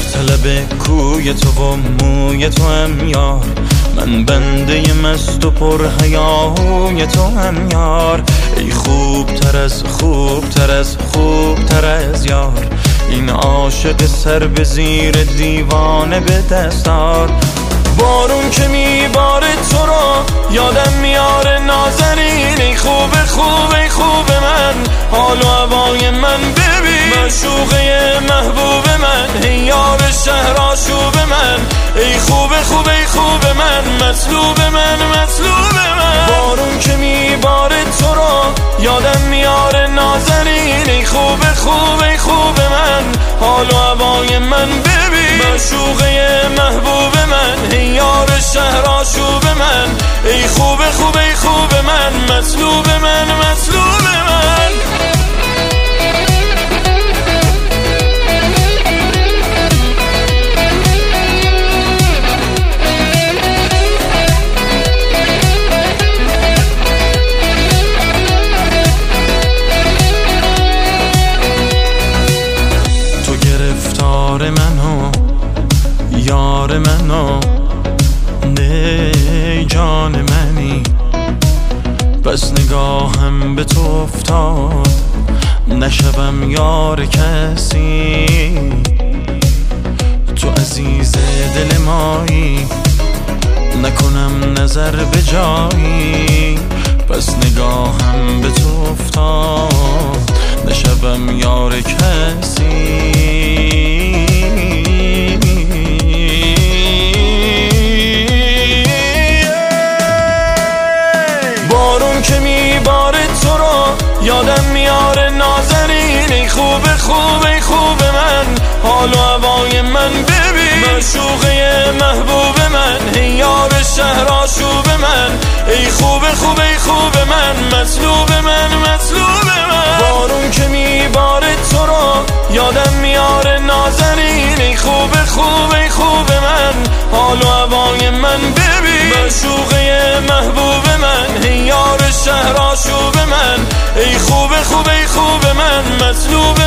طلب کوی تو و موی تو هم یار، من بنده مست و پر حیاهوی تو هم یار. ای خوبتر از خوبتر از خوبتر از یار، این عاشق سر به زیر دیوانه به دستار. بارون که میباره تو رو یادم میاره نازنین، ای خوب خوب ای خوب من، حال و هوای من ببین، معشوقه محبوب من، ای یار شهر آشوب من، ای خوب خوب ای خوب من، مطلوب من مطلوب من. بارون که میباره تو رو یادم میاره نازنین، ای خوب خوب ای خوب من، حال و هوای من ببین، معشوقه محبوب من، ای یار شهر آشوب من، ای خوب خوب ای خوب من، مطلوب من مطلوب من. تو گرفتار منو یار منو، ای جان منی، بس نگاهم به تو افتاد نشوم یار کسی. تو عزیز دل مایی، نکنم نظر به جایی، بس نگاهم به تو افتاد نشوم یار کسی. بارون که میباره تو رو یادم میاره نازنین، ای خوب خوب ای خوب من، حال و هوای من ببین، معشوقه محبوب من، ای یار شهر آشوب من، ای خوب خوب ای خوب من، مطلوب من مطلوب من. بارون که میباره تو رو یادم میاره نازنین، ای خوب خوب ای خوب من، حال و هوای من ببین، معشوقه محبوب من، ای یار شهر آشوب من، ای خوب خوب ای خوب من، مطلوب